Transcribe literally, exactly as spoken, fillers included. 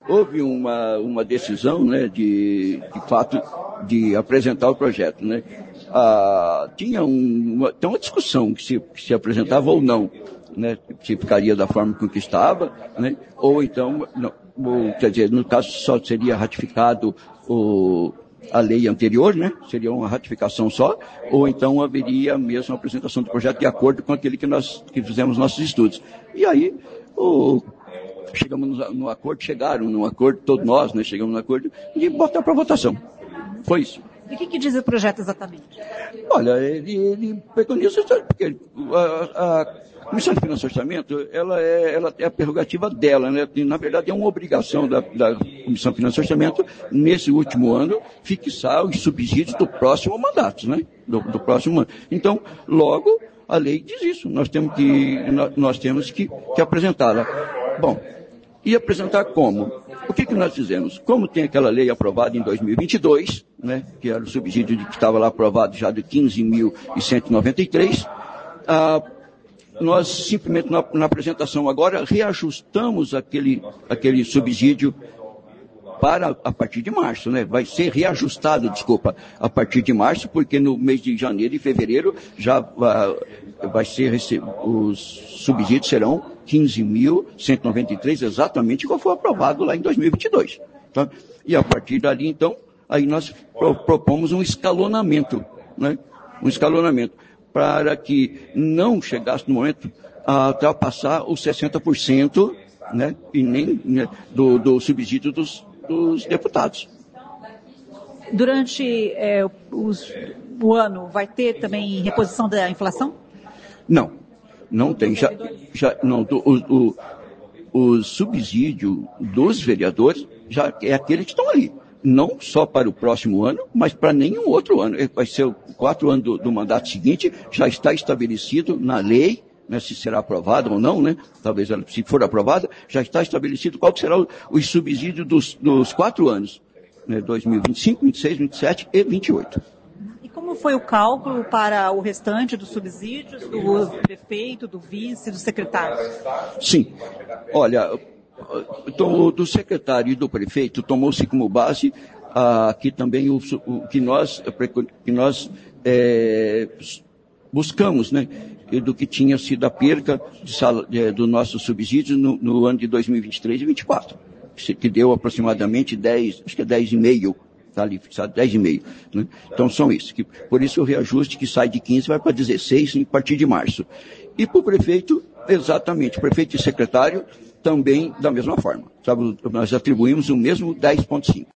Houve uma, uma decisão, né, de, de fato, de apresentar o projeto, né? Ah, tinha um, uma, tem uma discussão que se, se apresentava ou não, né? Se ficaria da forma com que estava, né? Ou então, não, ou, quer dizer, no caso só seria ratificado o, a lei anterior, né? Seria uma ratificação só, ou então haveria mesmo a apresentação do projeto de acordo com aquele que nós que fizemos nossos estudos. E aí, o chegamos no, no acordo, chegaram no acordo, todos nós, né, chegamos no acordo, de botar para votação. Foi isso. E o que, que diz o projeto exatamente? Olha, ele, ele preconiza, porque a, a Comissão de Finanças e Orçamento, ela é, ela é a prerrogativa dela, né? E, na verdade, é uma obrigação da, da Comissão de Finanças e Orçamento, nesse último ano, fixar os subsídios do próximo mandato, né? Do, do próximo ano. Então, logo, a lei diz isso. Nós temos que, nós, nós temos que, que apresentá-la. Bom, e apresentar como? O que que nós fizemos? Como tem aquela lei aprovada em dois mil e vinte e dois, né, que era o subsídio de, que estava lá aprovado já de quinze mil cento e noventa e três, ah, nós simplesmente na, na apresentação agora reajustamos aquele, aquele subsídio para a partir de março, né? Vai ser reajustado, desculpa, a partir de março, porque no mês de janeiro e fevereiro já vai, vai ser, os subsídios serão quinze mil cento e noventa e três, exatamente como foi aprovado lá em dois mil e vinte e dois. Tá? E a partir dali, então, aí nós pro, propomos um escalonamento, né? Um escalonamento, para que não chegasse no momento a ultrapassar os sessenta por cento, né? E nem, né, do, do subsídio dos dos deputados. Durante é, os, o ano, vai ter também reposição da inflação? Não, não tem. Já, já, não, o, o, o subsídio dos vereadores já é aquele que estão ali. Não só para o próximo ano, mas para nenhum outro ano. Vai ser o quatro anos do, do mandato seguinte, já está estabelecido na lei, né, se será aprovada ou não, né? Talvez ela, se for aprovada, já está estabelecido qual que será o, o subsídio dos, dos quatro anos, né? dois mil e vinte e cinco, vinte e seis, vinte e sete e vinte e oito. E como foi o cálculo para o restante dos subsídios, do prefeito, do vice, do secretário? Sim, olha, do, do secretário e do prefeito tomou-se como base ah, aqui também o, o que nós, que nós é, buscamos, né? Do que tinha sido a perca de sal, de, do nosso subsídio no, no ano de dois mil e vinte e três e vinte e quatro, que deu aproximadamente dez, acho que é dez vírgula cinco, está ali fixado, dez vírgula cinco. Né? Então são isso. Que, por isso o reajuste que sai de quinze vai para dezesseis a partir de março. E para o prefeito, exatamente, prefeito e secretário também da mesma forma. Sabe, nós atribuímos o mesmo dez vírgula cinco.